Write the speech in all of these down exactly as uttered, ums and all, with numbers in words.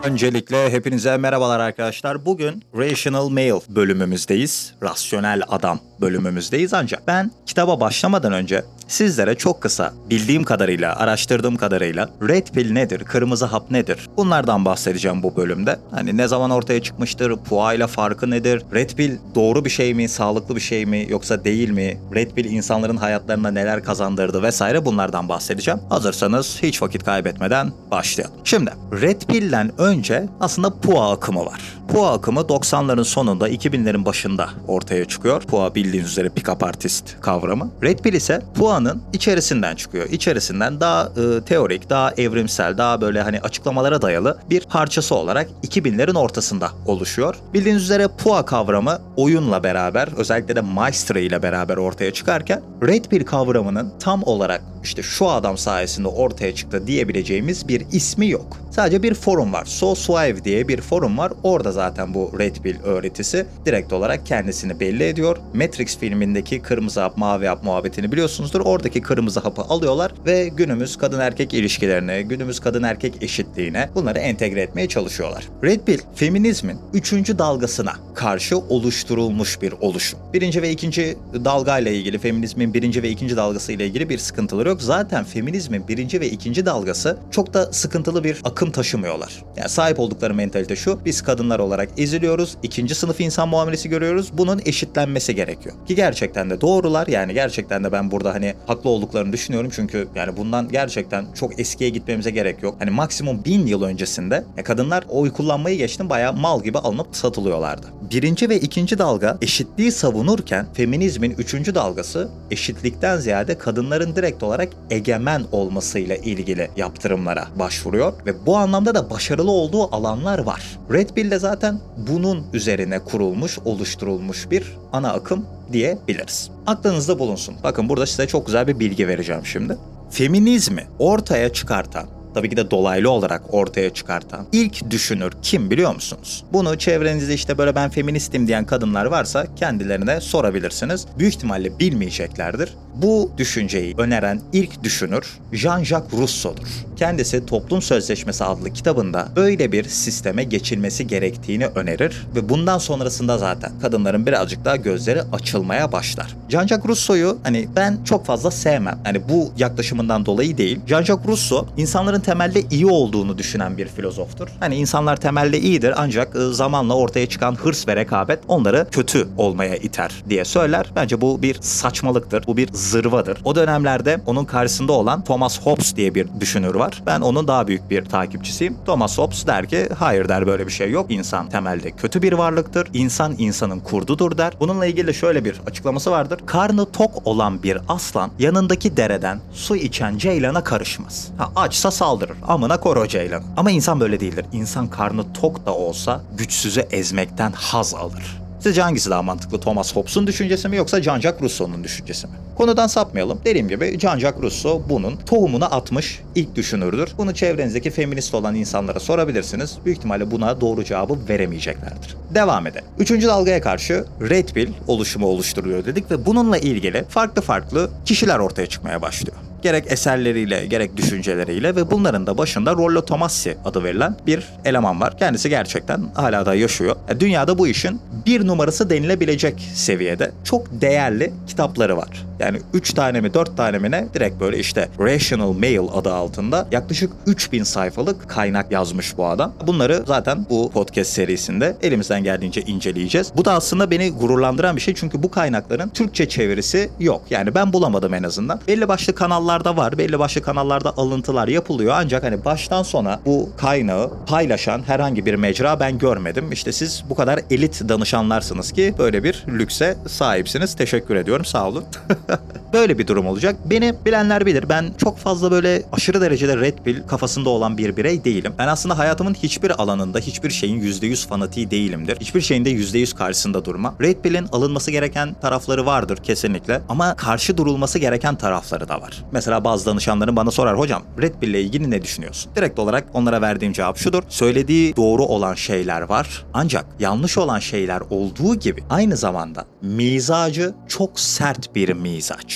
Öncelikle hepinize merhabalar arkadaşlar. Bugün Rational Male bölümümüzdeyiz. Rasyonel adam bölümümüzdeyiz ancak ben kitaba başlamadan önce sizlere çok kısa bildiğim kadarıyla, araştırdığım kadarıyla Red Pill nedir, kırmızı hap nedir? Bunlardan bahsedeceğim bu bölümde. Hani ne zaman ortaya çıkmıştır, P U A ile farkı nedir? Red Pill doğru bir şey mi, sağlıklı bir şey mi yoksa değil mi? Red Pill insanların hayatlarına neler kazandırdı vesaire bunlardan bahsedeceğim. Hazırsanız hiç vakit kaybetmeden başlayalım. Şimdi Red Pill'den önce aslında P U A akımı var. P U A akımı doksanların sonunda iki binlerin başında ortaya çıkıyor. P U A bildiğiniz üzere pick-up artist kavramı. Red Pill ise P U A'nın içerisinden çıkıyor. İçerisinden daha e, teorik, daha evrimsel, daha böyle hani açıklamalara dayalı bir parçası olarak iki binlerin ortasında oluşuyor. Bildiğiniz üzere P U A kavramı oyunla beraber, özellikle de Maestro ile beraber ortaya çıkarken Red Pill kavramının tam olarak işte şu adam sayesinde ortaya çıktı diyebileceğimiz bir ismi yok. Sadece bir forum var. SoSwive diye bir forum var. Orada zaten bu Red Pill öğretisi direkt olarak kendisini belli ediyor. Matrix filmindeki kırmızı hap, mavi hap muhabbetini biliyorsunuzdur. Oradaki kırmızı hapı alıyorlar ve günümüz kadın erkek ilişkilerine, günümüz kadın erkek eşitliğine bunları entegre etmeye çalışıyorlar. Red Pill, feminizmin üçüncü dalgasına karşı oluşturulmuş bir oluşum. Birinci ve ikinci dalgayla ilgili, feminizmin birinci ve ikinci dalgası ile ilgili bir sıkıntıları yok. Zaten feminizmin birinci ve ikinci dalgası çok da sıkıntılı bir akım taşımıyorlar. Yani sahip oldukları mentalite şu: biz kadınlar olarak eziliyoruz, ikinci sınıf insan muamelesi görüyoruz, bunun eşitlenmesi gerekiyor. Ki gerçekten de doğrular, yani gerçekten de ben burada hani haklı olduklarını düşünüyorum çünkü yani bundan gerçekten çok eskiye gitmemize gerek yok. Hani maksimum bin yıl öncesinde ya kadınlar oy kullanmayı geçtim bayağı mal gibi alınıp satılıyorlardı. Birinci ve ikinci dalga eşitliği savunurken feminizmin üçüncü dalgası eşitlikten ziyade kadınların direkt olarak egemen olmasıyla ilgili yaptırımlara başvuruyor ve bu anlamda da başarılı olduğu alanlar var. Red Pill de zaten bunun üzerine kurulmuş, oluşturulmuş bir ana akım diyebiliriz. Aklınızda bulunsun. Bakın burada size çok güzel bir bilgi vereceğim şimdi. Feminizmi ortaya çıkartan, tabii ki de dolaylı olarak ortaya çıkartan ilk düşünür kim biliyor musunuz? Bunu çevrenizde işte böyle ben feministim diyen kadınlar varsa kendilerine sorabilirsiniz. Büyük ihtimalle bilmeyeceklerdir. Bu düşünceyi öneren ilk düşünür Jean-Jacques Rousseau'dur. Kendisi Toplum Sözleşmesi adlı kitabında böyle bir sisteme geçilmesi gerektiğini önerir ve bundan sonrasında zaten kadınların birazcık daha gözleri açılmaya başlar. Jean-Jacques Rousseau'yu hani ben çok fazla sevmem. Hani bu yaklaşımından dolayı değil. Jean-Jacques Rousseau insanların temelde iyi olduğunu düşünen bir filozoftur. Hani insanlar temelde iyidir ancak zamanla ortaya çıkan hırs ve rekabet onları kötü olmaya iter diye söyler. Bence bu bir saçmalıktır. Bu bir zırvadır. O dönemlerde onun karşısında olan Thomas Hobbes diye bir düşünür var. Ben onun daha büyük bir takipçisiyim. Thomas Hobbes der ki hayır der, böyle bir şey yok. İnsan temelde kötü bir varlıktır. İnsan insanın kurdudur der. Bununla ilgili de şöyle bir açıklaması vardır. Karnı tok olan bir aslan yanındaki dereden su içen ceylana karışmaz. Ha, açsa saldırır. Amına kor o ceylanı. Ama insan böyle değildir. İnsan karnı tok da olsa güçsüzü ezmekten haz alır. Sizce hangisi daha mantıklı? Thomas Hobbes'un düşüncesi mi yoksa Jean-Jacques Rousseau'nun düşüncesi mi? Konudan sapmayalım. Dediğim gibi Jean-Jacques Rousseau bunun tohumunu atmış ilk düşünürdür. Bunu çevrenizdeki feminist olan insanlara sorabilirsiniz. Büyük ihtimalle buna doğru cevabı veremeyeceklerdir. Devam edelim. Üçüncü dalgaya karşı Red Pill oluşumu oluşturuyor dedik ve bununla ilgili farklı farklı kişiler ortaya çıkmaya başlıyor. Gerek eserleriyle, gerek düşünceleriyle ve bunların da başında Rollo Tomassi adı verilen bir eleman var. Kendisi gerçekten hala da yaşıyor. Dünyada bu işin bir numarası denilebilecek seviyede çok değerli kitapları var. Yani üç tane mi dört tane mi ne direkt böyle işte Rational Male adı altında yaklaşık üç bin sayfalık kaynak yazmış bu adam. Bunları zaten bu podcast serisinde elimizden geldiğince inceleyeceğiz. Bu da aslında beni gururlandıran bir şey çünkü bu kaynakların Türkçe çevirisi yok. Yani ben bulamadım en azından. Belli başlı kanallarda var, belli başlı kanallarda alıntılar yapılıyor ancak hani baştan sona bu kaynağı paylaşan herhangi bir mecra ben görmedim. İşte siz bu kadar elit danışanlarsınız ki böyle bir lükse sahipsiniz. Teşekkür ediyorum, sağ olun. Böyle bir durum olacak. Beni bilenler bilir. Ben çok fazla böyle aşırı derecede Red Pill kafasında olan bir birey değilim. Ben aslında hayatımın hiçbir alanında hiçbir şeyin yüzde yüz fanatiği değilimdir. Hiçbir şeyin de yüzde yüz karşısında durmam. Red Pill'in alınması gereken tarafları vardır kesinlikle. Ama karşı durulması gereken tarafları da var. Mesela bazı danışanlarım bana sorar, hocam Red Pill ile ilgili ne düşünüyorsun? Direkt olarak onlara verdiğim cevap şudur: söylediği doğru olan şeyler var. Ancak yanlış olan şeyler olduğu gibi aynı zamanda mizacı çok sert bir mizaç.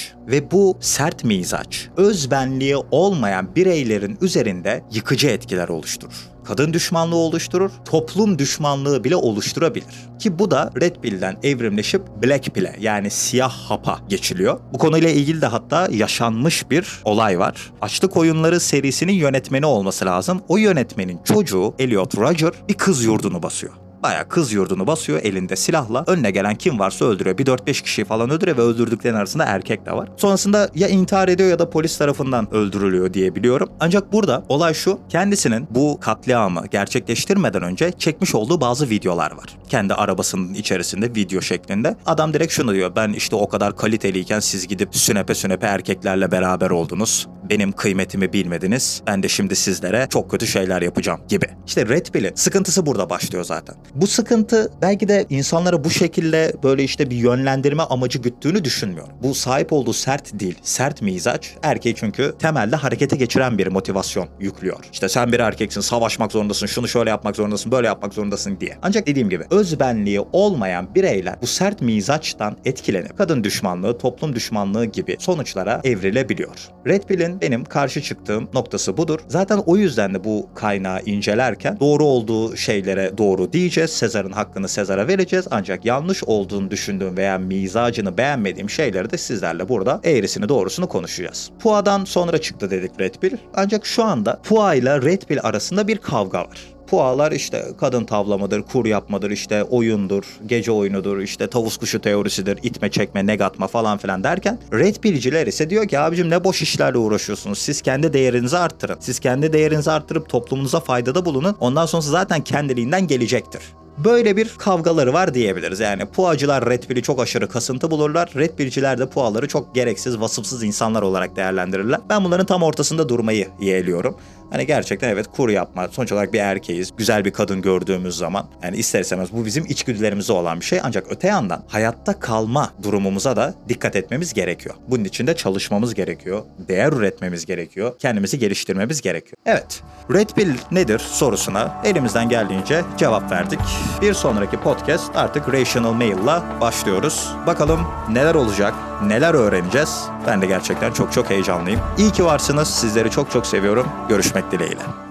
mizaç ve bu sert mizaç özbenliği olmayan bireylerin üzerinde yıkıcı etkiler oluşturur. Kadın düşmanlığı oluşturur, toplum düşmanlığı bile oluşturabilir. Ki bu da Red Pill'den evrimleşip Black Pill'e yani siyah hapa geçiliyor. Bu konuyla ilgili de hatta yaşanmış bir olay var. Açlık Oyunları serisinin yönetmeni olması lazım. O yönetmenin çocuğu Elliot Rodger bir kız yurdunu basıyor. Bayağı kız yurdunu basıyor elinde silahla. Önüne gelen kim varsa öldürüyor. Bir dört beş kişiyi falan öldürüyor ve öldürdüklerinin arasında erkek de var. Sonrasında ya intihar ediyor ya da polis tarafından öldürülüyor diye biliyorum. Ancak burada olay şu. Kendisinin bu katliamı gerçekleştirmeden önce çekmiş olduğu bazı videolar var. Kendi arabasının içerisinde video şeklinde. Adam direkt şunu diyor. Ben işte o kadar kaliteliyken siz gidip sünepe sünepe erkeklerle beraber oldunuz. Benim kıymetimi bilmediniz. Ben de şimdi sizlere çok kötü şeyler yapacağım gibi. İşte Red Pill'in sıkıntısı burada başlıyor zaten. Bu sıkıntı belki de insanlara bu şekilde böyle işte bir yönlendirme amacı güttüğünü düşünmüyorum. Bu sahip olduğu sert dil, sert mizaç erkeği çünkü temelde harekete geçiren bir motivasyon yüklüyor. İşte sen bir erkeksin, savaşmak zorundasın, şunu şöyle yapmak zorundasın, böyle yapmak zorundasın diye. Ancak dediğim gibi özbenliği olmayan bireyler bu sert mizaçtan etkilenip kadın düşmanlığı, toplum düşmanlığı gibi sonuçlara evrilebiliyor. Red Pill'in benim karşı çıktığım noktası budur. Zaten o yüzden de bu kaynağı incelerken doğru olduğu şeylere doğru diyeceğiz. Sezar'ın hakkını Sezar'a vereceğiz. Ancak yanlış olduğunu düşündüğüm veya mizacını beğenmediğim şeyleri de sizlerle burada eğrisini doğrusunu konuşacağız. Pua'dan sonra çıktı dedik Red Pill. Ancak şu anda Pua ile Red Pill arasında bir kavga var. Pualar işte kadın tavlamadır, kur yapmadır, işte oyundur, gece oyunudur, işte tavus kuşu teorisidir, itme çekme, negatma falan filan derken Red Pill'ciler ise diyor ki abicim ne boş işlerle uğraşıyorsunuz. Siz kendi değerinizi arttırın. Siz kendi değerinizi arttırıp toplumunuza faydada bulunun. Ondan sonrası zaten kendiliğinden gelecektir. Böyle bir kavgaları var diyebiliriz. Yani Puacılar Red Pill'i çok aşırı kasıntı bulurlar. Red Pill'ciler de Puaları çok gereksiz, vasıfsız insanlar olarak değerlendirirler. Ben bunların tam ortasında durmayı yeğliyorum. Hani gerçekten evet kur yapma. Sonuç olarak bir erkeğiz. Güzel bir kadın gördüğümüz zaman yani ister istemez bu bizim içgüdülerimizde olan bir şey. Ancak öte yandan hayatta kalma durumumuza da dikkat etmemiz gerekiyor. Bunun için de çalışmamız gerekiyor. Değer üretmemiz gerekiyor. Kendimizi geliştirmemiz gerekiyor. Evet. Red Pill nedir sorusuna elimizden geldiğince cevap verdik. Bir sonraki podcast artık Rational Male'la başlıyoruz. Bakalım neler olacak, neler öğreneceğiz. Ben de gerçekten çok çok heyecanlıyım. İyi ki varsınız. Sizleri çok çok seviyorum. Görüşmek dileğiyle.